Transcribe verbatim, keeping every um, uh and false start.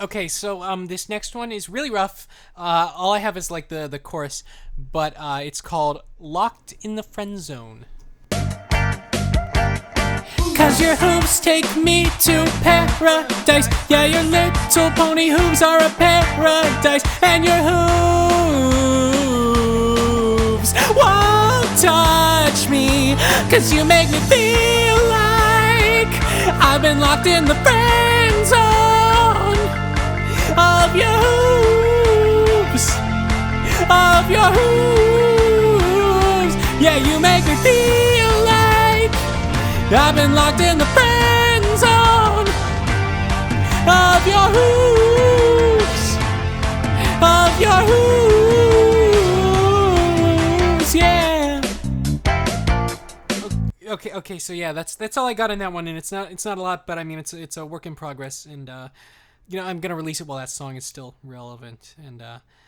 Okay, so um, this next one is really rough. Uh, all I have is like the the chorus, but uh, it's called "Locked in the Friend Zone." Cause your hooves take me to paradise. Yeah, your little pony hooves are a paradise. And your hooves won't touch me. Cause you make me feel like I've been locked in the friend zone of your hooves, of your hooves. Yeah, you make me feel like I've been locked in the friend zone of your hooves, of your hooves, yeah. Okay, okay, so yeah, that's that's all I got in that one, and it's not it's not a lot, but I mean it's it's a work in progress, and uh, you know I'm gonna release it while that song is still relevant, and uh,